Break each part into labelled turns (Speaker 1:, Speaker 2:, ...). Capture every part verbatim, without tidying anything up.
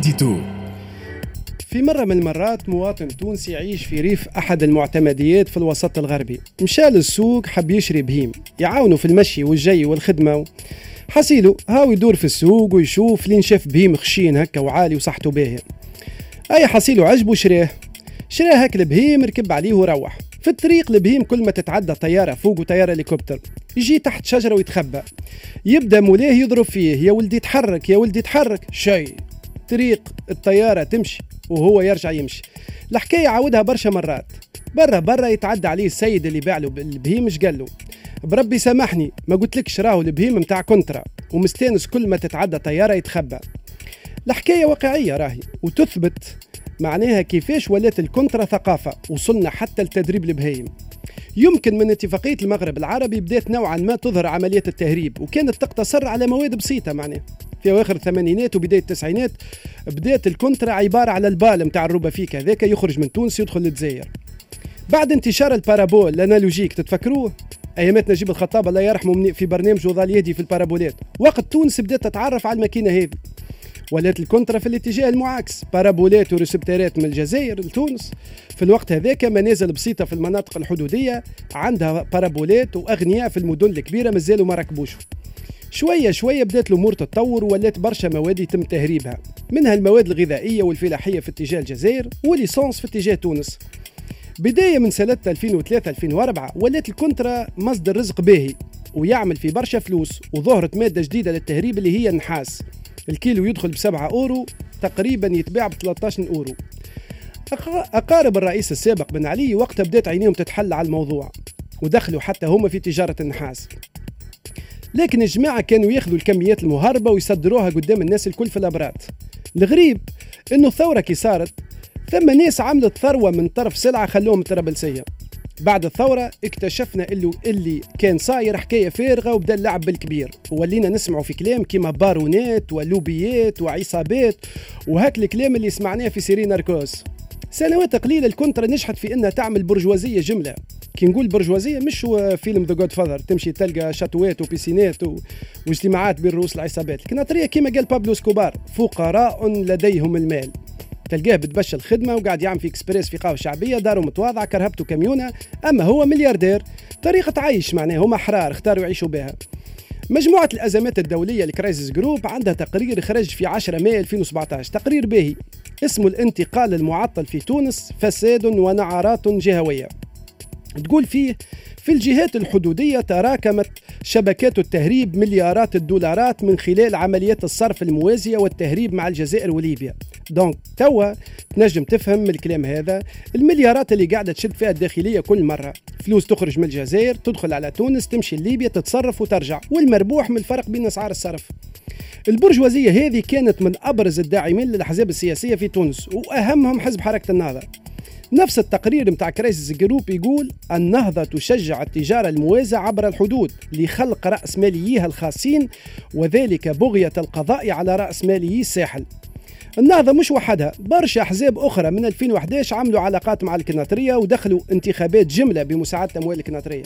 Speaker 1: إيديتو.
Speaker 2: في مرة من المرات مواطن تونسي يعيش في ريف أحد المعتمديات في الوسط الغربي، مشى للسوق حب يشري بهيم يعاونوا في المشي والجي والخدمة. حسيله هاو يدور في السوق ويشوف لين شاف بهيم خشين هكا وعالي وصحته باهية. أي حسيله عجبه شراه شراه هك البهيم، ركب عليه وروح. في الطريق البهيم كل ما تتعدى طيارة فوق وطيارة هليكوبتر يجي تحت شجرة ويتخبى. يبدأ مولاه يضرب فيه، يا ولدي تحرك يا ولدي تحرك. شيء طريق الطيارة تمشي وهو يرجع يمشي. الحكاية عاودها برشا مرات. برا برا يتعدى عليه السيد اللي باع له البهيم، اش قال له؟ بربي سامحني ما قلت لكش راهو البهيم متاع كونترا، ومستانس كل ما تتعدى طيارة يتخبى. الحكاية واقعية راهي وتثبت معناها كيفاش ولات الكونترا ثقافة، وصلنا حتى لتدريب البهيم. يمكن من اتفاقية المغرب العربي بدأت نوعا ما تظهر عملية التهريب، وكانت تقتصر على مواد بسيطة. معناها في أواخر الثمانينات وبداية التسعينات بدأت الكونترا عبارة على البال متاع الروبا فيك هذاك، يخرج من تونس يدخل للجزائر. بعد انتشار البارابول الانالوجيك، تتفكروه ايامات نجيب الخطاب الله يرحمه في برنامج وظل يهدي في البارابولات، وقت تونس بدأت تتعرف على الماكينة هذه. ولات الكونترا في الاتجاه المعاكس، بارابولات وريسبترات من الجزائر لتونس. في الوقت هذاك منازل بسيطة في المناطق الحدودية عندها بارابولات، وأغنياء في المدن الكبيرة مازالوا ما ركبوش. شوية شوية بدأت الأمور تتطور، ولات برشا مواد يتم تهريبها، منها المواد الغذائية والفلاحية في اتجاه الجزائر، وليسانس في اتجاه تونس. بداية من سنة ألفين وثلاثة ألفين وأربعة ولات الكونترا مصدر رزق باهي ويعمل في برشا فلوس، وظهرت مادة جديدة للتهريب اللي هي النحاس. الكيلو يدخل بسبعة أورو تقريبا، يتباع بثلاثة عشر أورو. أقارب الرئيس السابق بن علي وقتها بدأت عينيهم تتحل على الموضوع، ودخلوا حتى هم في تجارة النحاس. لكن الجماعة كانوا ياخذوا الكميات المهربة ويصدروها قدام الناس الكل في الأبرات. الغريب إنه الثورة كي صارت ثم ناس عملت ثروة من طرف سلعة خلوهم ترابلسية. بعد الثورة اكتشفنا اللي, اللي كان صاير حكاية فارغة، وبدأ اللعب بالكبير، وولينا نسمعوا في كلام كيما بارونات ولوبيات وعصابات وهاك الكلام اللي سمعناه في سيرين ناركوس. سنوات قليلة الكونترا نجحت في انها تعمل برجوازية جملة. كي نقول برجوازية مش هو فيلم ذا جود فاذر تمشي تلقى شاتوات وبيسينات و... واجتماعات بين رؤوس العصابات. الكناترية كيما قال بابلو سكوبار فقراء لديهم المال. تلقاه بتبشر الخدمة وقاعد يعمل في اكسبريس في قهوة شعبية، داره متواضعة كرهبته كميونة، أما هو ملياردير. طريقة عيش معناه هم أحرار اختاروا يعيشوا بها. مجموعة الأزمات الدولية الكرايسيس جروب عندها تقرير خرج في عشرة مايو ألفين وسبعة عشر، تقرير باهي اسمه الانتقال المعطل في تونس فساد ونعرات جهوية. تقول فيه في الجهات الحدودية تراكمت شبكات التهريب مليارات الدولارات من خلال عمليات الصرف الموازية والتهريب مع الجزائر وليبيا. دونك توا تنجم تفهم من الكلام هذا المليارات اللي قاعدة تشد فيها الداخلية كل مرة. فلوس تخرج من الجزائر تدخل على تونس تمشي ليبيا تتصرف وترجع، والمربوح من الفرق بين أسعار الصرف. البرجوازية هذه كانت من أبرز الداعمين للأحزاب السياسية في تونس، وأهمهم حزب حركة النهضة. نفس التقرير متاع كرايسيس جروب يقول النهضة تشجع التجارة الموازية عبر الحدود لخلق رأس مالييها الخاصين، وذلك بغية القضاء على رأس ماليي الساحل. النهضة مش وحدها، برشا أحزاب أخرى من ألفين وأحد عشر عملوا علاقات مع الكناترية ودخلوا انتخابات جملة بمساعدة أموال الكناترية.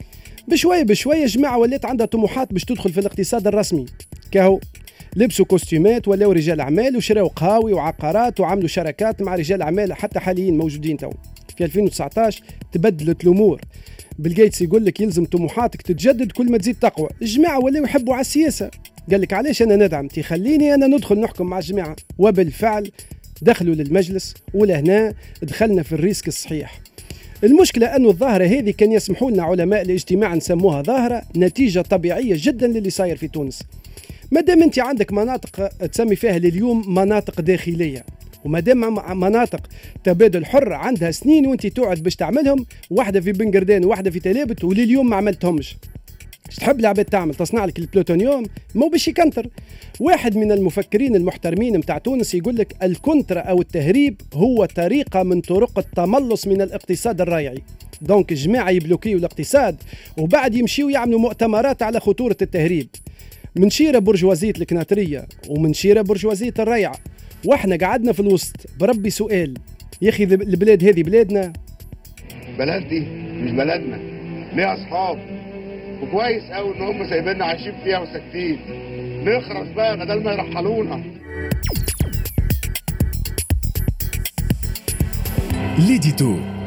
Speaker 2: بشوية بشوية جماعة ولات عندها طموحات باش تدخل في الاقتصاد الرسمي، كهو لبسوا كوستيمات ولاو رجال أعمال وشراوا قهاوي وعقارات وعملوا شراكات مع رجال أعمال حتى حاليين موجودين تو. في ألفين وتسعة عشر تبدلت الأمور. بيل غيتس يقول لك يلزم طموحاتك تتجدد كل ما تزيد تقوى. الجماعة ولاو يحبوا على السياسة، قال لك علاش أنا ندعم تخليني أنا ندخل نحكم مع الجماعة، وبالفعل دخلوا للمجلس ولهنا دخلنا في الريسك الصحيح. المشكلة أنه الظاهرة هذه كان يسمحوا لنا علماء الاجتماع نسموها ظاهرة، نتيجة طبيعية جدا للي صاير في تونس. مادام انت عندك مناطق تسمي فيها لليوم مناطق داخلية، ومادام مناطق تبادل حر عندها سنين وانت توعد باش تعملهم، واحدة في بنقردان وواحدة في تلابت ولليوم ما عملتهمش، تحب العباد تعمل تصنع لك البلوتونيوم مو باش يكنتر. واحد من المفكرين المحترمين متاع تونس يقول لك الكونترا أو التهريب هو طريقة من طرق التملص من الاقتصاد الريعي. دونك الجماعة يبلوكيوا الاقتصاد وبعد يمشيوا يعملوا مؤتمرات على خطورة التهريب. من شيرة برجوازية الكناترية ومن شيرة برجوازية الريع، واحنا قعدنا في الوسط. بربي سؤال يا اخي، البلاد هذه بلادنا؟
Speaker 3: بلدي مش بلدنا، ليه اصحاب وكويس قوي ان هم سايبيننا عايشين فيها وساكتين. نخرس بقى بدل ما يرحلونا.
Speaker 1: l'édito.